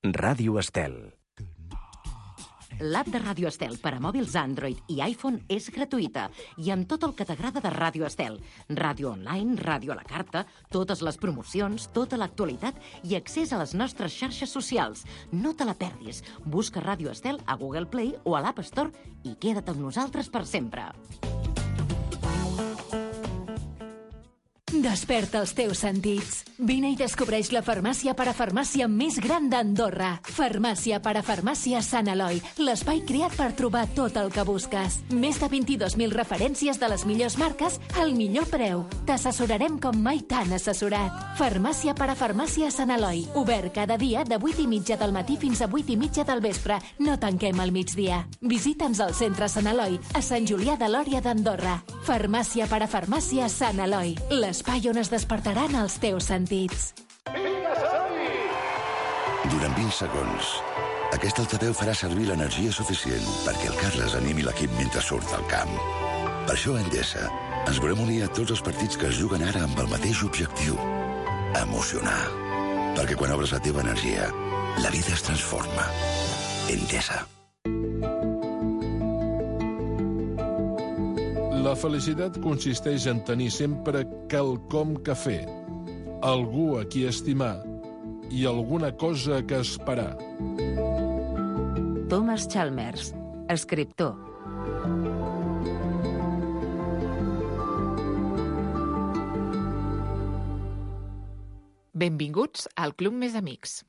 Ràdio Estel. L'app de Ràdio Estel per a mòbils Android i iPhone és gratuïta i amb tot el que t'agrada de Ràdio Estel. Ràdio online, ràdio a la carta, totes les promocions, tota l'actualitat i accés a les nostres xarxes socials. No te la perdis. Busca Ràdio Estel a Google Play o a l'App Store i queda't amb nosaltres per sempre. Desperta els teus sentits. Vine i descobreix la farmàcia parafarmàcia més gran d'Andorra. Farmàcia parafarmàcia Sant Eloi, l'espai creat per trobar tot el que busques. Més de 22.000 referències de les millors marques al millor preu. T'assessorarem com mai t'han assessorat. Farmàcia parafarmàcia Sant Eloi, obert cada dia de 8:30 del matí fins a 8:30 del vespre. No tanquem al migdia. Visita'ns al centre Sant Eloi, a Sant Julià de Lòria d'Andorra. Farmàcia parafarmàcia Sant Eloi, l'espai on es despertaran els teus sentits. Durant 20 segons, aquest altaveu farà servir l'energia suficient perquè el Carles animi l'equip mentre surt al camp. Per això a Endesa ens volem unir a tots els partits que es juguen ara amb el mateix objectiu: emocionar. Perquè quan obres la teva energia, la vida es transforma. Endesa. La felicitat consisteix en tenir sempre quelcom que fer, algú a qui estimar i alguna cosa que esperar. Thomas Chalmers, escriptor. Benvinguts al Club Més Amics.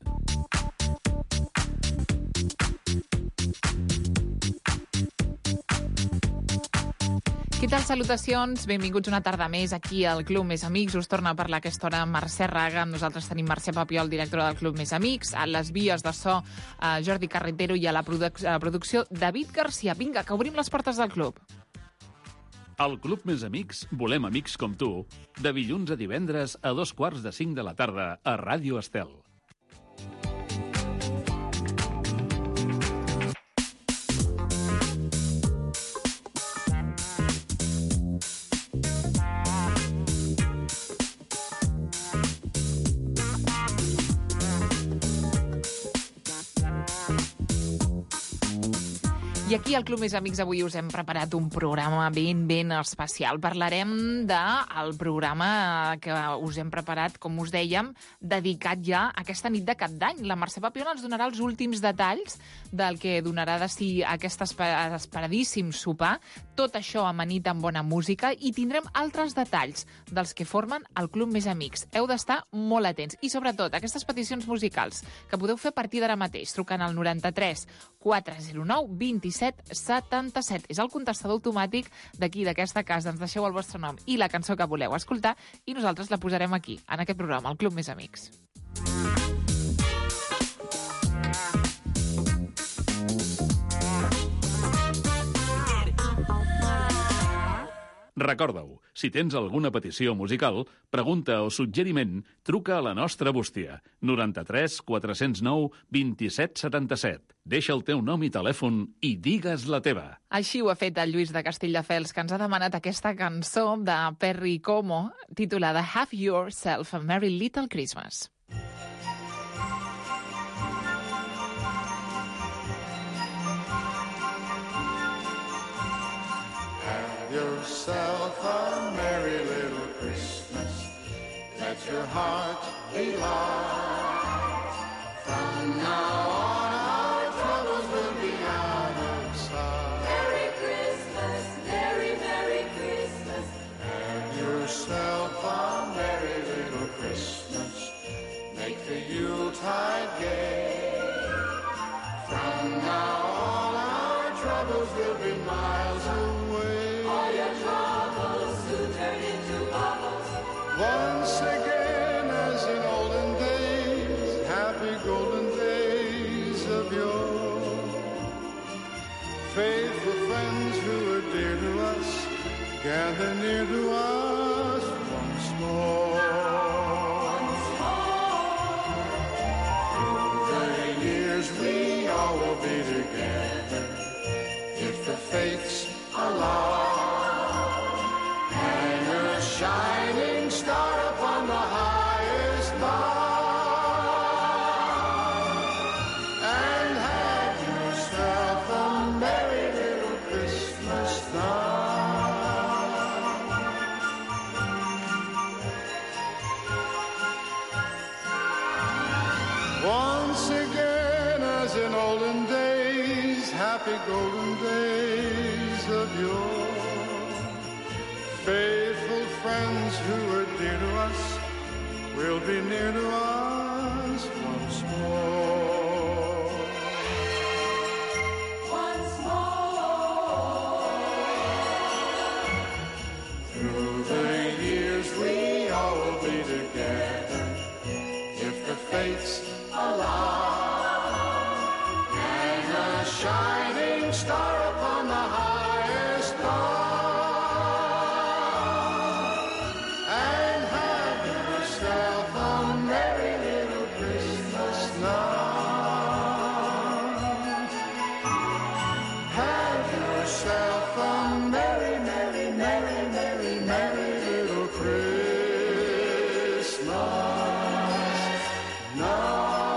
Què tal, salutacions? Benvinguts una tarda més aquí al Club Més Amics. Us torna a parlar a aquesta hora Mercè Raga. Amb nosaltres tenim Mercè Papiol, directora del Club Més Amics, a les vies de so Jordi Carretero i a la producció David Garcia. Vinga, que obrim les portes del club. Al Club Més Amics volem amics com tu. De dilluns a divendres a 4:45 de la tarda a Ràdio Estel. I aquí al Club Més Amics avui us hem preparat un programa ben especial. Parlarem del programa que us hem preparat, com us dèiem, dedicat ja a aquesta nit de Cap d'Any. La Mercè Papiol ens donarà els últims detalls del que donarà de si aquest esperadíssim sopar. Tot això amanit amb bona música i tindrem altres detalls dels que formen el Club Més Amics. Heu d'estar molt atents. I sobretot, aquestes peticions musicals que podeu fer a partir d'ara mateix, trucant al 93 409 27 77. És el contestador automàtic d'aquí, d'aquesta casa. Ens deixeu el vostre nom i la cançó que voleu escoltar i nosaltres la posarem aquí, en aquest programa, el Club Més Amics. Recorda-ho, si tens alguna petició musical, pregunta o suggeriment, truca a la nostra bústia, 93 409 27 77. Deixa el teu nom i telèfon i digues la teva. Així ho ha fet el Lluís de Castelldefels, que ens ha demanat aquesta cançó de Perry Como, titulada Have Yourself a Merry Little Christmas. Yourself a merry little Christmas. Let your heart be light. From now on our troubles will be out of sight. Merry Christmas, Merry, Merry Christmas. Have yourself a merry little Christmas. Make the Yuletide gay. From now on our troubles will be miles away. Once again, as in olden days, happy golden days of yore. Faithful friends who are dear to us, gather near to us once more. Once more. Through the years we all will be together, if the fates allow. Shining star upon the highest bough. Once again, as in olden days, happy golden days of yore. Faithful friends who were dear to us will be near to us once more. Once more. Through the years we all will be together, if the fates allow. Hang a shining star upon the highest bough, and have yourself a merry little Christmas now. Have yourself a merry, merry, merry, merry, merry little Christmas now.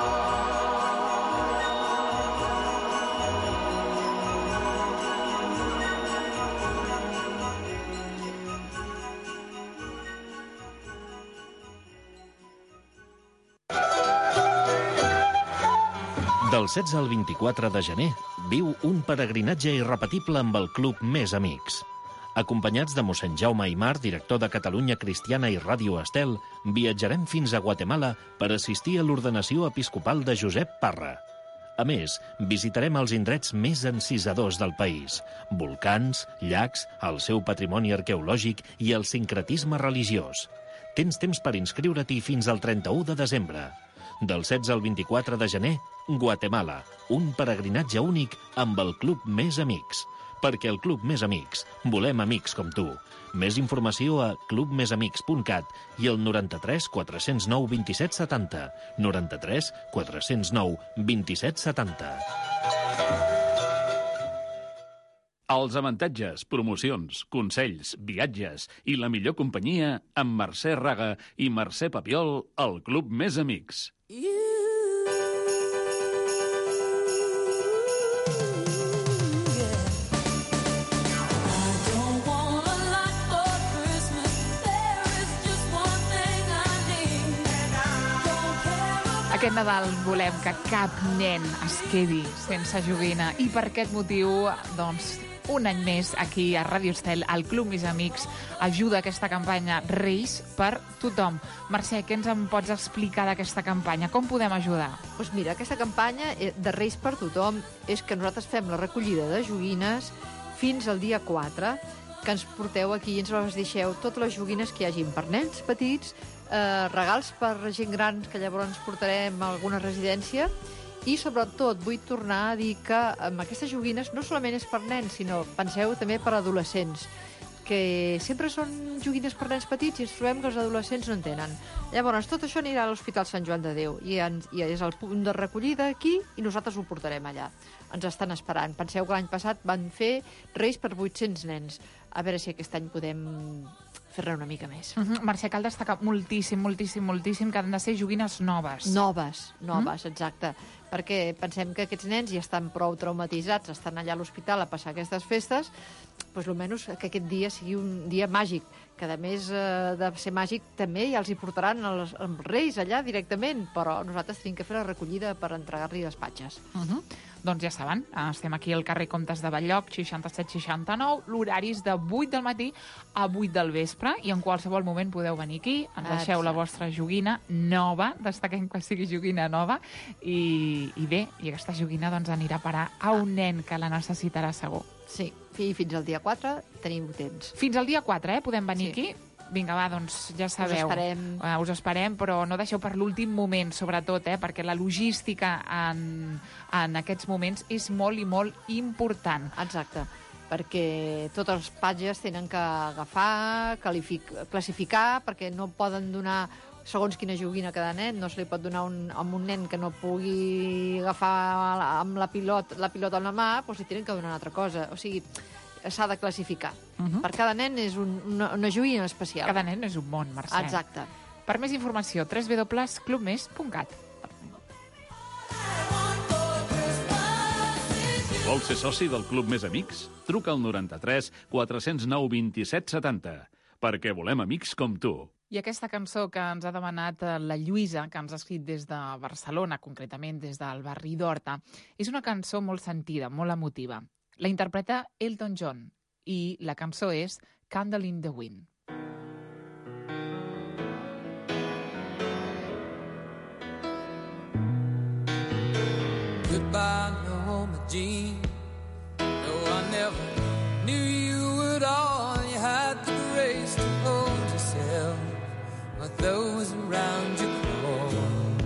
Del 16 al 24 de gener, viu un peregrinatge irrepetible amb el Club Més Amics. Acompanyats de mossèn Jaume Aymar, director de Catalunya Cristiana i Ràdio Estel, viatjarem fins a Guatemala per assistir a l'ordenació episcopal de Josep Parra. A més, visitarem els indrets més encisadors del país: volcans, llacs, el seu patrimoni arqueològic i el sincretisme religiós. Tens temps per inscriure-t'hi fins al 31 de desembre. Del 16 al 24 de gener, Guatemala, un peregrinatge únic amb el Club Més Amics. Perquè el Club Més Amics volem amics com tu. Més informació a clubmesamics.cat i el 93 409 27 70. 93 409 27 70. Els avantatges, promocions, consells, viatges i la millor companyia amb Mercè Raga i Mercè Papiol al Club Més Amics. Aquest Nadal volem que cap nen es quedi sense joguina i per aquest motiu, doncs, un any més aquí a Ràdio Estel, el Club Més Amics ajuda a aquesta campanya Reis per tothom. Mercè, què ens en pots explicar d'aquesta campanya? Com podem ajudar? Doncs mira, aquesta campanya de Reis per tothom és que nosaltres fem la recollida de joguines fins al dia 4, que ens porteu aquí i ens les deixeu totes les joguines que hi hagin per nens petits, regals per gent gran que llavors portarem a alguna residència, i sobretot vull tornar a dir que amb aquestes joguines no solament és per nens, sinó penseu també per adolescents, que sempre són joguines per nens petits i ens trobem que els adolescents no en tenen. Llavors, tot això anirà a l'Hospital Sant Joan de Déu i és el punt de recollida aquí i nosaltres ho portarem allà. Ens estan esperant. Penseu que l'any passat van fer Reis per 800 nens. A veure si aquest any podem fer-ne una mica més. Mercè, cal destacar moltíssim que han de ser joguines noves. Noves, exacte. Perquè pensem que aquests nens ja estan prou traumatitzats, estan allà a l'hospital a passar aquestes festes, doncs almenys que aquest dia sigui un dia màgic, que a més de ser màgic també ja els hi portaran els Reis allà directament, però nosaltres tenim que fer la recollida per entregar-li les patxes. Doncs ja saben, estem aquí al carrer Comtes de Bell-lloc, 6769, l'horari és de 8 del matí a 8 del vespre, i en qualsevol moment podeu venir aquí, ens deixeu la vostra joguina nova, destaquem que sigui joguina nova, i bé, i aquesta joguina doncs anirà a parar a un nen que la necessitarà segur. Sí, i fins al dia 4 tenim temps. Fins al dia 4, podem venir aquí? Vinga, va, doncs ja sabeu. Us esperem, però no deixeu per l'últim moment, sobretot, perquè la logística en aquests moments és molt i molt important. Exacte, perquè tots els patges tenen que agafar, classificar, perquè no poden donar segons quina joguina a cada nen, no se li pot donar a un nen que no pugui agafar amb la pilota en la mà, doncs li tenen que donar una altra cosa. O sigui, s'ha de classificar. Per cada nen és una joguina especial. Cada nen és un món, Mercè. Exacte. Per més informació, www.clubmes.cat. Vols ser soci del Club Més Amics? Truca al 93 409 27 70, perquè volem amics com tu. I aquesta cançó que ens ha demanat la Lluïsa, que ens ha escrit des de Barcelona, concretament des del barri d'Horta, és una cançó molt sentida, molt emotiva. La interpreta Elton John i la cançó és Candle in the Wind. Goodbye, Norma Jean. No, I never knew you at all. You had the grace to hold yourself while those around you crawled.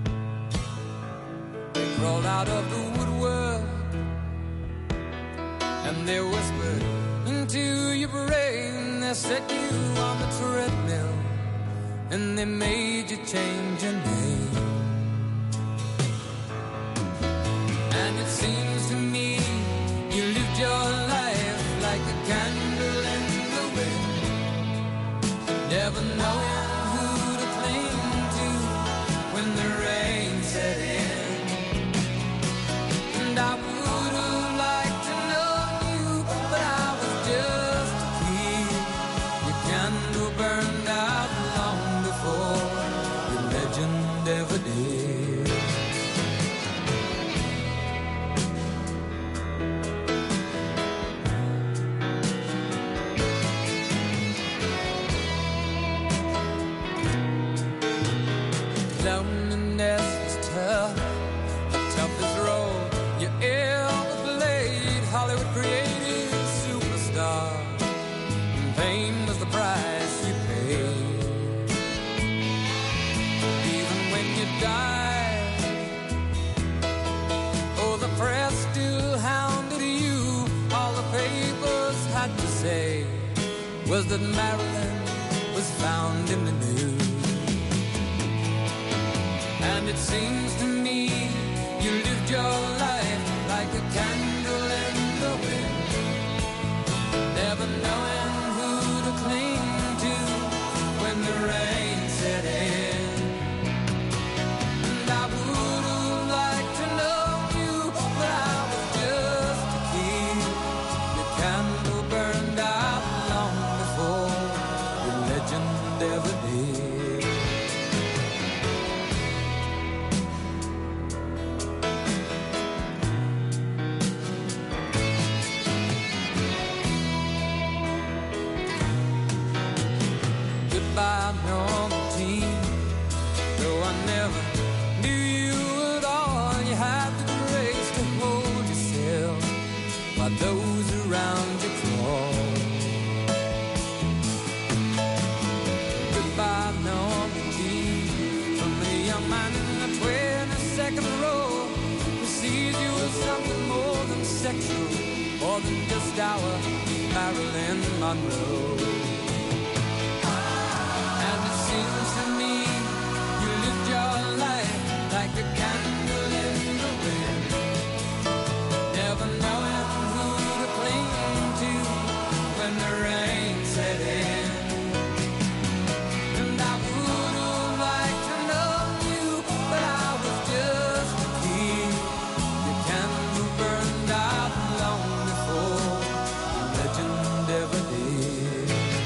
They crawled out of the woodwork and they whispered into your brain. They set you on the treadmill and they made you change your name. And it seems to me you lived your life like a candle in the wind, never knowing who to cling to when the rain set in. And I would have liked to know you, but I was just a kid. Your candle burned out long before your legend ever did. Loneliness is tough, the toughest road you ever played. Hollywood created superstar, and fame was the price you paid. Even when you died, oh, the press still hounded you. All the papers had to say was that Marilyn was found in the news. And it seems to me you lived your life like a candle in the wind, never knowing who to cling to when the rain set in. And I would have liked to know you, but I was just a kid. Your candle burned out long before your legend ever did. Goodbye, Norma Jean. Though I never knew you at all, you had the grace to hold yourself while those around you crawl. Goodbye, Norma Jean. From the young man in the 22nd row who sees you as something more than sexual, more than just our Marilyn Monroe. Seems to me you lived your life like a candle in the wind, never knowing who to cling to when the rain set in. And I would have liked to know you, but I was just a kid. Your candle burned out long before the legend ever did.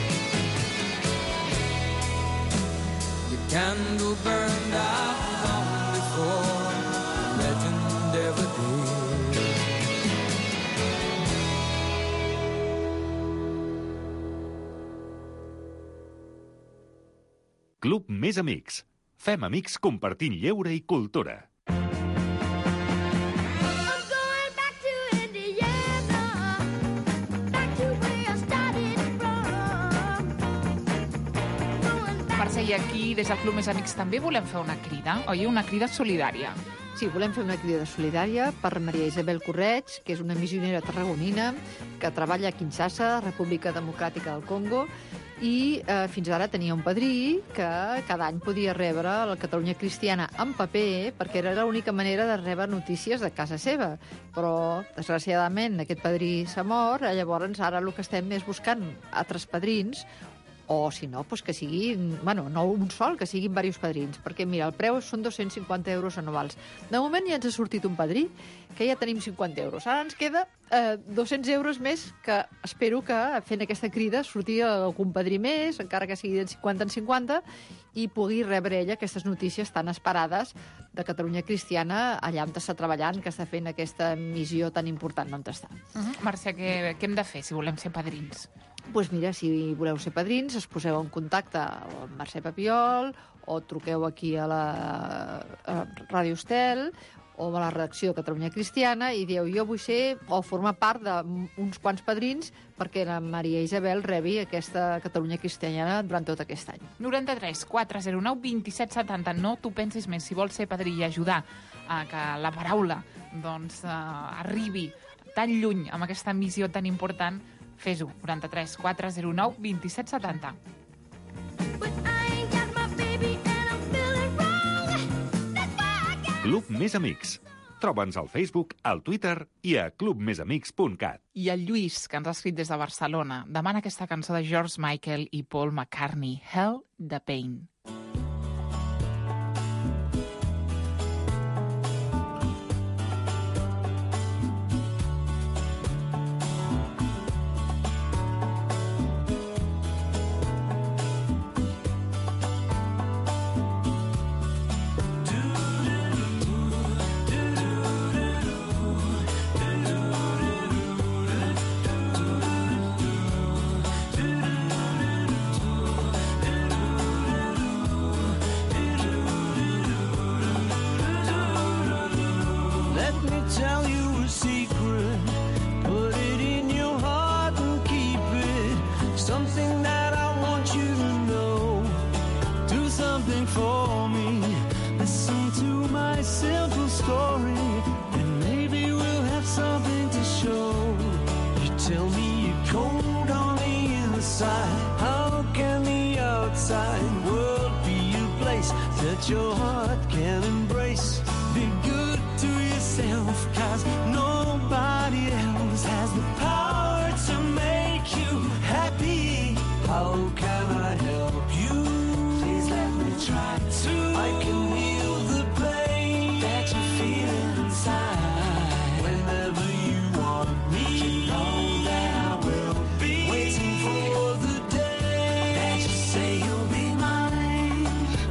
Candle burned out long before the legend ever did. Club Més Amics. Fem amics compartint lleure i cultura. Mercè, i aquí, des del Club Més Amics, també volem fer una crida, oi? Una crida solidària. Sí, volem fer una crida solidària per Maria Isabel Correig, que és una missionera tarragonina que treballa a Kinshasa, República Democràtica del Congo, i fins ara tenia un padrí que cada any podia rebre la Catalunya Cristiana en paper perquè era l'única manera de rebre notícies de casa seva. Però, desgraciadament, aquest padrí s'ha mort, llavors ara el que estem és buscant altres padrins o si no, doncs que siguin, bueno, no un sol, que siguin diversos padrins, perquè mira, el preu són 250 euros anuals. De moment ja ens ha sortit un padrí, que ja tenim 50 euros. Ara ens queda 200 euros més, que espero que fent aquesta crida surti algun padrí més, encara que sigui de 50 en 50, i pugui rebre ella aquestes notícies tan esperades de Catalunya Cristiana, allà on està treballant, que està fent aquesta missió tan important on està. Mercè, què hem de fer si volem ser padrins? Doncs mira, si voleu ser padrins, es poseu en contacte amb Mercè Papiol o truqueu aquí a la Ràdio Estel o a la redacció de Catalunya Cristiana i dieu, jo vull ser o formar part d'uns quants padrins perquè la Maria Isabel rebi aquesta Catalunya Cristiana durant tot aquest any. 93 409 27 70. No t'ho pensis més. Si vols ser padrí i ajudar a que la paraula arribi tan lluny amb aquesta missió tan important, fes-ho. 93 409 27 70. Club Més Amics. Troba'ns al Facebook, al Twitter i a clubmesamics.cat. I el Lluís, que ens ha escrit des de Barcelona, demana aquesta cançó de George Michael i Paul McCartney, Hell the Pain. Tell you a secret, put it in your heart and keep it. Something that I want you to know. Do something for me. Listen to my simple story, and maybe we'll have something to show. You tell me you're cold on the inside. How can the outside world be a place that your heart can embrace? Be good to yourself, 'cause nobody else has the power to make you happy. How can I help you? Please let me try to. I can heal the pain that you feel inside. Whenever you want me, you know that I will be waiting for the day that you say you'll be mine.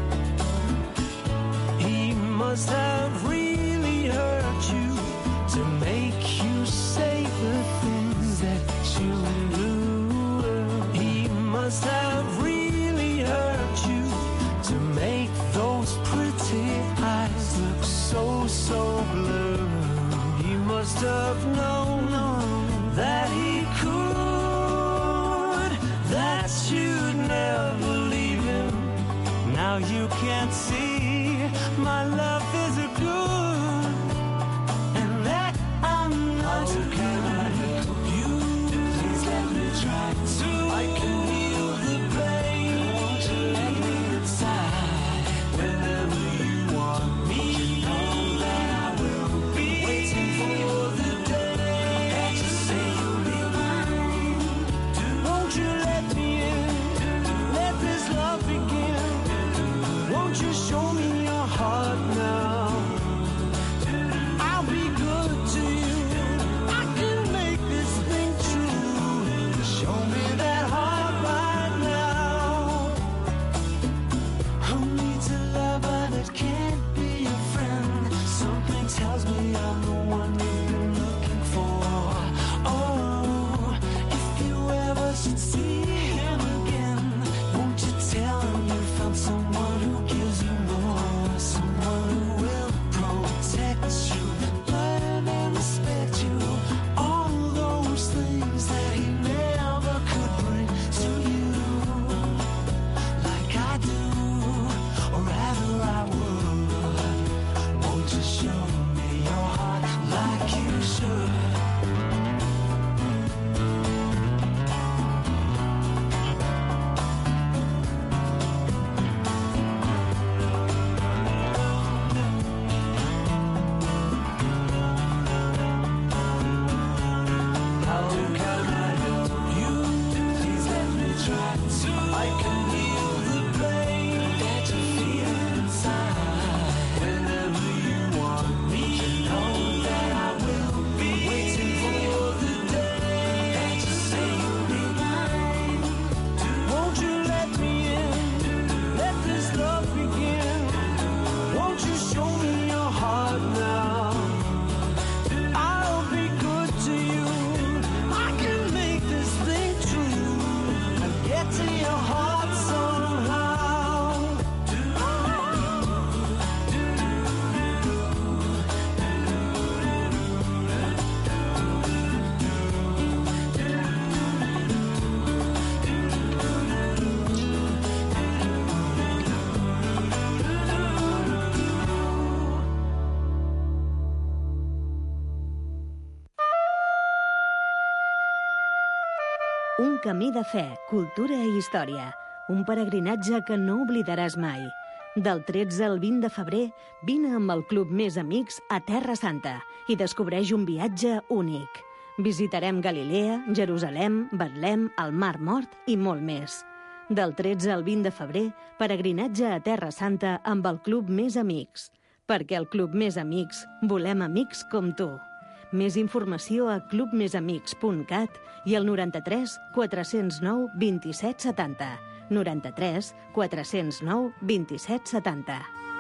He must have really hurt you to make you say the things that you do. He must have really hurt you to make those pretty eyes look so blue. He must have known that he could, that you'd never leave him. Now you can't see my love is a good, and that I'm not. How can I help you? Please let me try to. I can heal the pain. Won't you let me inside? Whenever you want me, you know that I will be waiting for the day that you say you'll be mine. Won't you let me in? Let this love begin. Won't you show me your heart now? I'll be good to you. I can make this thing true. Show me that heart right now. Who needs a lover that can't be a friend? Something tells me I'm the one you've been looking for. Oh, if you ever should see him again, won't you tell him you found someone who gives you more, someone who will protect you, learn and respect you, all those things that he never could bring to you, like I do, or rather I would. Won't you show me your heart? Un camí de fe, cultura i història. Un peregrinatge que no oblidaràs mai. Del 13 al 20 de febrer, vine amb el Club Més Amics a Terra Santa i descobreix un viatge únic. Visitarem Galilea, Jerusalem, Betlem, el Mar Mort i molt més. Del 13 al 20 de febrer, peregrinatge a Terra Santa amb el Club Més Amics. Perquè el Club Més Amics volem amics com tu. Més informació a clubmesamics.cat i al 93 409 27 70. 93 409 27 70.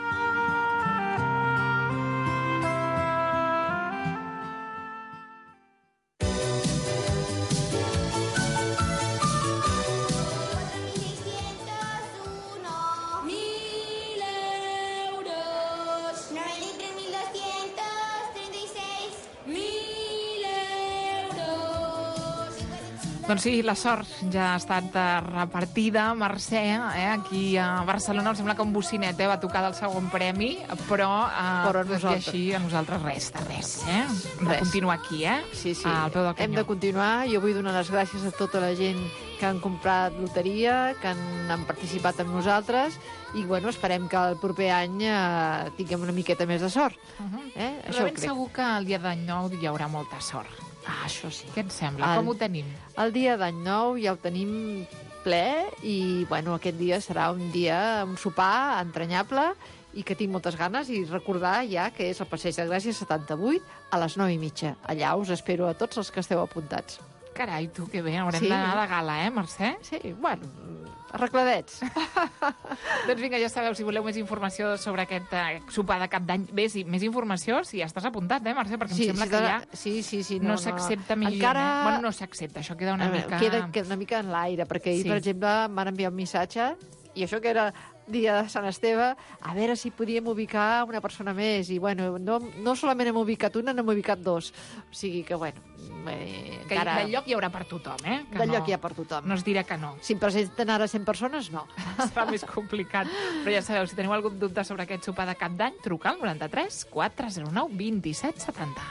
Doncs sí, la sort ja ha estat repartida. Mercè, aquí a Barcelona, em sembla que un bocinet va tocar del segon premi, però així a nosaltres res, de res. Hem de continuar aquí, Sí, al peu del canyó. Hem de continuar. Jo vull donar les gràcies a tota la gent que han comprat loteria, que han participat amb nosaltres, i bueno, esperem que el proper any tinguem una miqueta més de sort. Però ben segur que el dia d'any nou hi haurà molta sort. Això sí. Què et sembla? Com ho tenim? El dia d'any nou ja ho tenim ple i, bueno, aquest dia serà un sopar entranyable i que tinc moltes ganes, i recordar ja que és el Passeig de Gràcia 78 a les 9:30. Allà us espero a tots els que esteu apuntats. Carai, tu, que bé, haurem d'anar de gala, Mercè? Sí, bueno, arregladets. Doncs vinga, ja sabeu, si voleu més informació sobre aquest sopar de cap d'any, bé, sí, més informació, si ja estàs apuntat, Mercè? Perquè em sembla que ja no s'accepta més gent. Bueno, no s'accepta, això queda una mica... Queda una mica en l'aire, perquè ahir, per exemple, m'han enviat un missatge, i això que era dia de Sant Esteve, a veure si podíem ubicar una persona més, i bueno, no solament hem ubicat una, n'hem ubicat dos. O sigui que, bueno... Que de lloc hi haurà per tothom, De lloc hi ha per tothom. No es dirà que no. Si em presenten ara 100 persones, no. Serà més complicat. Però ja sabeu, si teniu algun dubte sobre aquest sopar de cap d'any, truca al 93 409 27 70.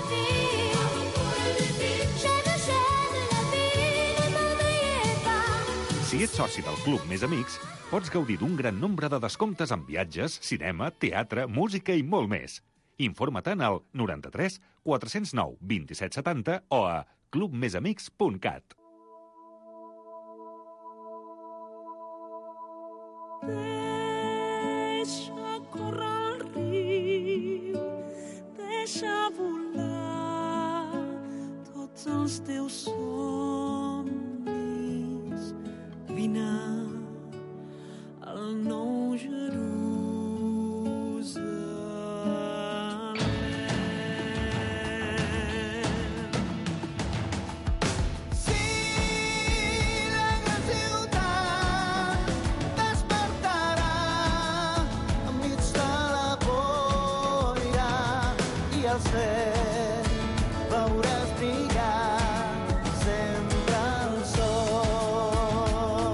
Si ets soci del Club Més Amics, pots gaudir d'un gran nombre de descomptes en viatges, cinema, teatre, música i molt més. Informa-te'n al 93 409 27 70 o a clubmesamics.cat. Deixa córrer el riu, deixa volar tots els teus somnis. Vine al nou Jerusalem. Veuràs brillar sempre el sol.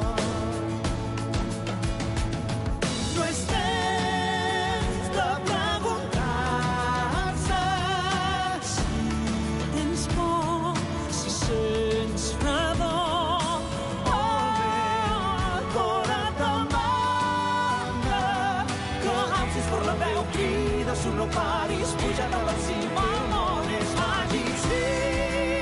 No és temps de preguntar-se si tens por, si sents fredor. Cora demanda que alcis per la veu, crida, no paris, puja de la cima, el món és màgic, sí.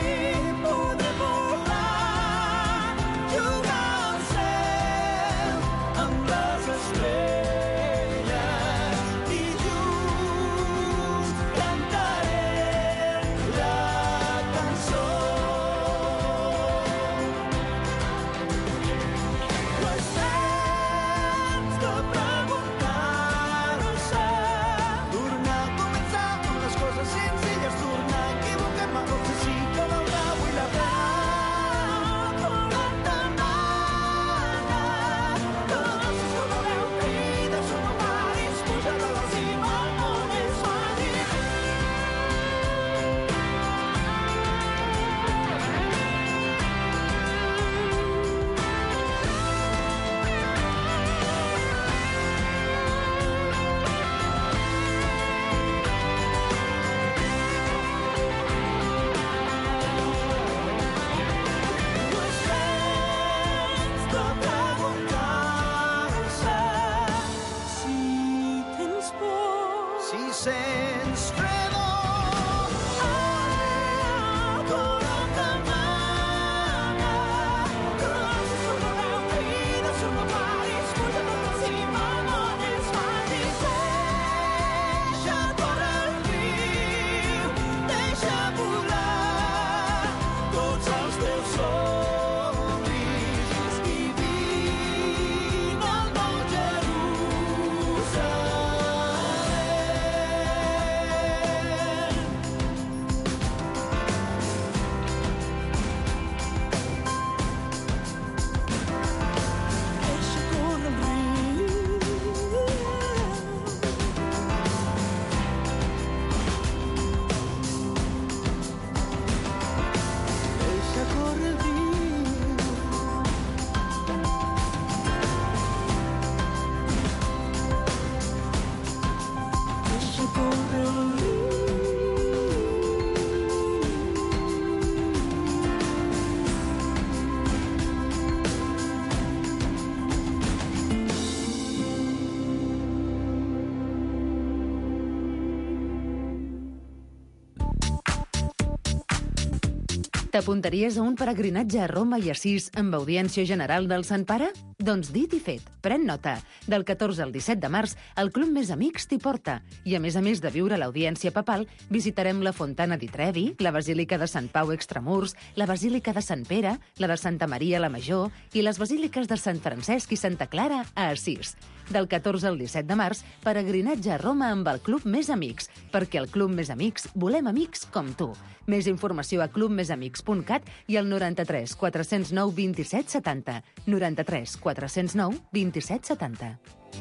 T'apuntaries a un peregrinatge a Roma i Assís amb audiència general del Sant Pare? Doncs dit i fet, pren nota. Del 14 al 17 de març, el Club Més Amics t'hi porta. I a més de viure l'audiència papal, visitarem la Fontana di Trevi, la Basílica de Sant Pau Extramurs, la Basílica de Sant Pere, la de Santa Maria la Major i les basíliques de Sant Francesc i Santa Clara a Assís. Del 14 al 17 de març, peregrinatge a Roma amb el Club Més Amics, perquè al Club Més Amics volem amics com tu. Més informació a clubmesamics.cat i al 93 409 27 70. 93 409 27 70.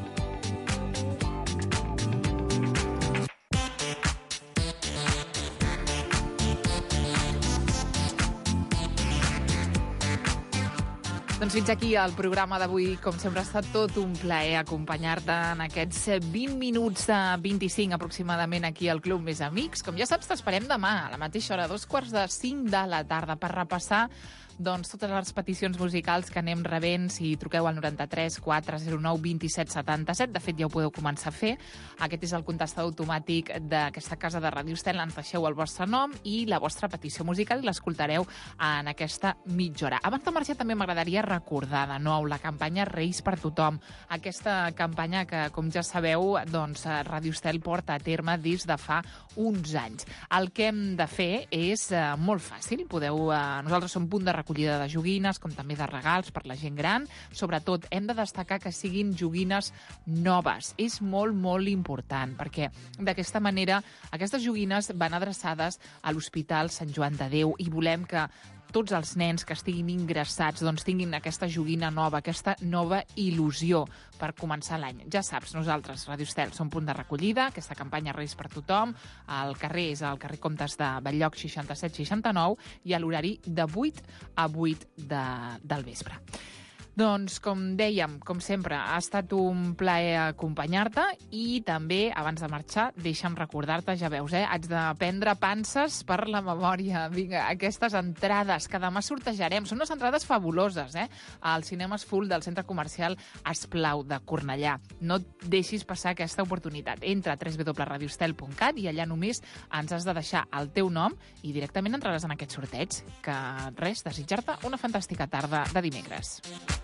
Doncs fins aquí el programa d'avui. Com sempre ha estat tot un plaer acompanyar-te en aquests 20 minuts de 25 aproximadament aquí al Club Més Amics. Com ja saps, t'esperem demà a la mateixa hora, 4:45 de la tarda, per repassar totes les peticions musicals que anem rebent. Si truqueu al 93 409 27 77, de fet ja ho podeu començar a fer. Aquest és el contestador automàtic d'aquesta casa de Ràdio Estel. Ens deixeu el vostre nom i la vostra petició musical i l'escoltareu en aquesta mitja hora. Abans de marxar també m'agradaria recordar de nou la campanya Reis per tothom. Aquesta campanya que, com ja sabeu, Ràdio Estel porta a terme des de fa uns anys. El que hem de fer és molt fàcil. Nosaltres som punt de recollida de joguines, com també de regals per la gent gran. Sobretot, hem de destacar que siguin joguines noves. És molt, molt important, perquè d'aquesta manera aquestes joguines van adreçades a l'Hospital Sant Joan de Déu i volem que tots els nens que estiguin ingressats tinguin aquesta joguina nova, aquesta nova il·lusió per començar l'any. Ja saps, nosaltres, Ràdio Estel, som punt de recollida, aquesta campanya Reis per tothom. El carrer és el carrer Comtes de Belllloc 67-69 i a l'horari de 8 a 8 del vespre. Doncs, com dèiem, com sempre, ha estat un plaer acompanyar-te i també, abans de marxar, deixa'm recordar-te, ja veus, haig de prendre panses per la memòria. Vinga, aquestes entrades que demà sortejarem, són unes entrades fabuloses, al Cinemes Full del Centre Comercial Esplau de Cornellà. No et deixis passar aquesta oportunitat. Entra a www.radioestel.cat i allà només ens has de deixar el teu nom i directament entraràs en aquest sorteig. Que res, desitjar-te una fantàstica tarda de dimecres.